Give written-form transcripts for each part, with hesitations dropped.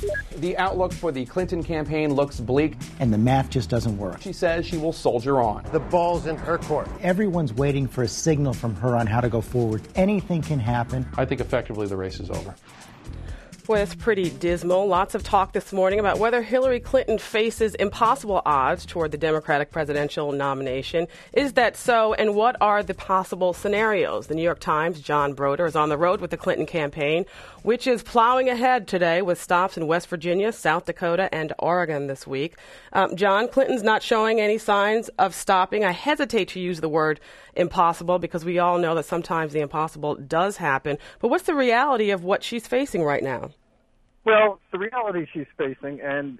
The outlook for the Clinton campaign looks bleak. And the math just doesn't work. She says she will soldier on. The ball's in her court. Everyone's waiting for a signal from her on how to go forward. Anything can happen. I think effectively the race is over. Well, it's pretty dismal. Lots of talk this morning about whether Hillary Clinton faces impossible odds toward the Democratic presidential nomination. Is that so? And what are the possible scenarios? The New York Times' John Broder is on the road with the Clinton campaign, which is plowing ahead today with stops in West Virginia, South Dakota, and Oregon this week. John, Clinton's not showing any signs of stopping. I hesitate to use the word impossible because we all know that sometimes the impossible does happen. But what's the reality of what she's facing right now? Well, the reality she's facing, and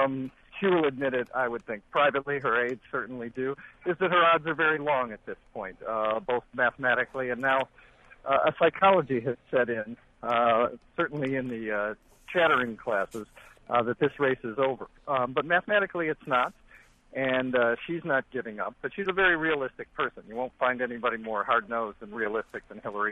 she will admit it, I would think, privately, her aides certainly do, is that her odds are very long at this point, both mathematically and now a psychology has set in, certainly in the chattering classes, that this race is over. But mathematically it's not, and she's not giving up. But she's a very realistic person. You won't find anybody more hard-nosed and realistic than Hillary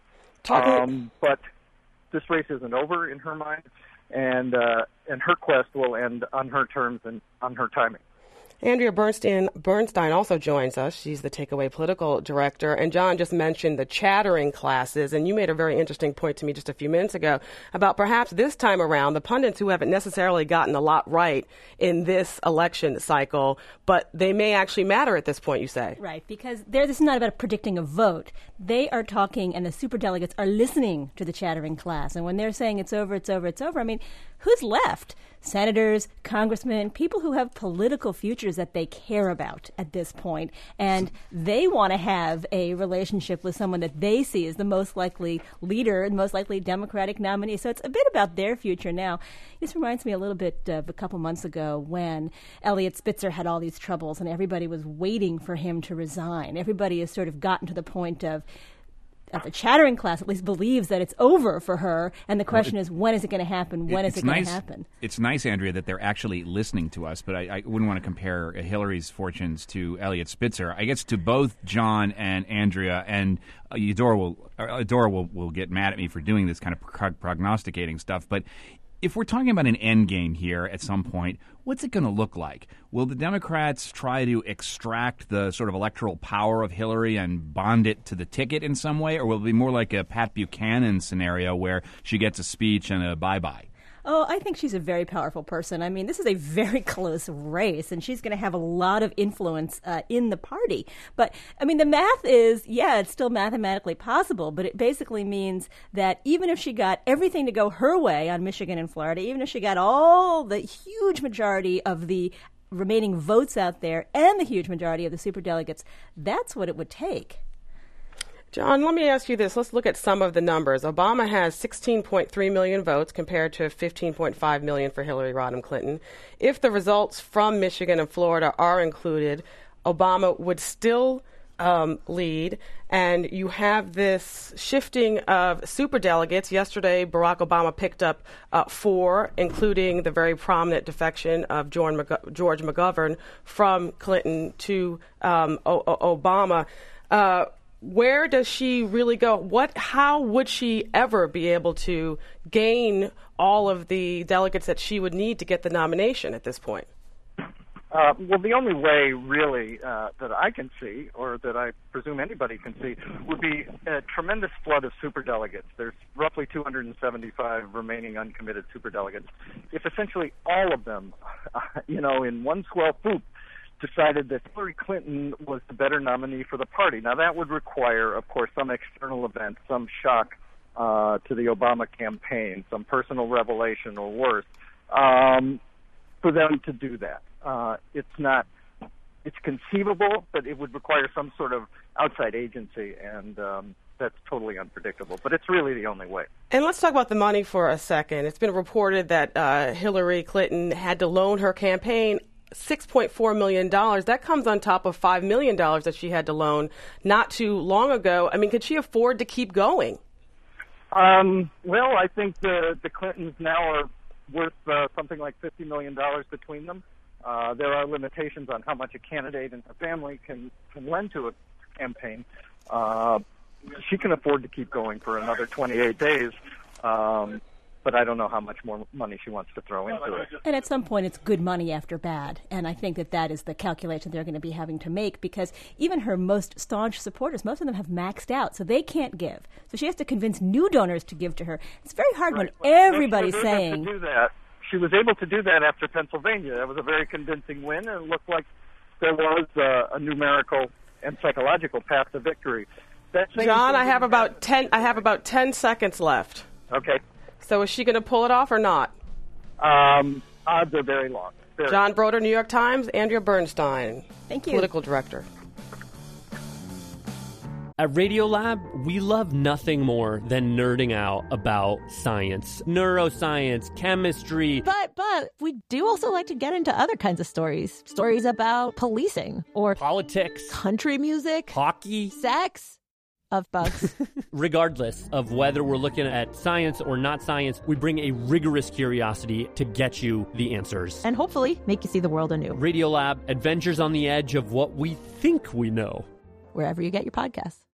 Clinton. But this race isn't over in her mind, and her quest will end on her terms and on her timing. Andrea Bernstein also joins us. She's the Takeaway Political Director. And John just mentioned the chattering classes, and you made a very interesting point to me just a few minutes ago about perhaps this time around the pundits who haven't necessarily gotten a lot right in this election cycle, but they may actually matter at this point, you say. Right, because this is not about predicting a vote. They are talking, and the superdelegates are listening to the chattering class. And when they're saying it's over, it's over, it's over, I mean, who's left? Senators, congressmen, people who have political futures that they care about at this point. And they want to have a relationship with someone that they see as the most likely leader and most likely Democratic nominee. So it's a bit about their future now. This reminds me a little bit of a couple months ago when Eliot Spitzer had all these troubles and everybody was waiting for him to resign. Everybody has sort of gotten to the point of the chattering class at least believes that it's over for her, and the question is, when is it going to happen? When is it going to happen? It's nice, Andrea, that they're actually listening to us, but I wouldn't want to compare Hillary's fortunes to Eliot Spitzer. I guess to both John and Andrea, and Eudora will get mad at me for doing this kind of prognosticating stuff, but if we're talking about an end game here at some point, what's it going to look like? Will the Democrats try to extract the sort of electoral power of Hillary and bond it to the ticket in some way, or will it be more like a Pat Buchanan scenario where she gets a speech and a bye-bye? Oh, I think she's a very powerful person. I mean, this is a very close race, and she's going to have a lot of influence in the party. But, I mean, the math is, it's still mathematically possible, but it basically means that even if she got everything to go her way on Michigan and Florida, even if she got all the huge majority of the remaining votes out there and the huge majority of the superdelegates, that's what it would take. John, let me ask you this. Let's look at some of the numbers. Obama has 16.3 million votes compared to 15.5 million for Hillary Rodham Clinton. If the results from Michigan and Florida are included, Obama would still lead, and you have this shifting of superdelegates. Yesterday, Barack Obama picked up 4, including the very prominent defection of George McGovern from Clinton to Obama. Where does she really go? How would she ever be able to gain all of the delegates that she would need to get the nomination at this point? Well, the only way, really, that I can see, or that I presume anybody can see, would be a tremendous flood of superdelegates. There's roughly 275 remaining uncommitted superdelegates. If essentially all of them, in one swell swoop, decided that Hillary Clinton was the better nominee for the party. Now, that would require, of course, some external event, some shock to the Obama campaign, some personal revelation or worse, for them to do that. It's conceivable, but it would require some sort of outside agency, and that's totally unpredictable. But it's really the only way. And let's talk about the money for a second. It's been reported that Hillary Clinton had to loan her campaign $6.4 million. That comes on top of $5 million that she had to loan not too long ago. I mean, could she afford to keep going? Well, I think the Clintons now are worth something like $50 million between them. There are limitations on how much a candidate and her family can lend to a campaign. She can afford to keep going for another 28 days. but I don't know how much more money she wants to throw into it. And at some point, it's good money after bad. And I think that is the calculation they're going to be having to make, because even her most staunch supporters, most of them have maxed out, so they can't give. So she has to convince new donors to give to her. It's very hard when everybody's saying... To do that. She was able to do that after Pennsylvania. That was a very convincing win, and it looked like there was a numerical and psychological path to victory. John, I have about 10 seconds left. Okay. So is she going to pull it off or not? Odds are very long. John Broder, New York Times. Andrea Bernstein, thank you, political director. At Radiolab, we love nothing more than nerding out about science, neuroscience, chemistry. But we do also like to get into other kinds of stories. Stories about policing or politics, country music, hockey, sex. Of bugs. Regardless of whether we're looking at science or not science, we bring a rigorous curiosity to get you the answers. And hopefully make you see the world anew. Radiolab, adventures on the edge of what we think we know. Wherever you get your podcasts.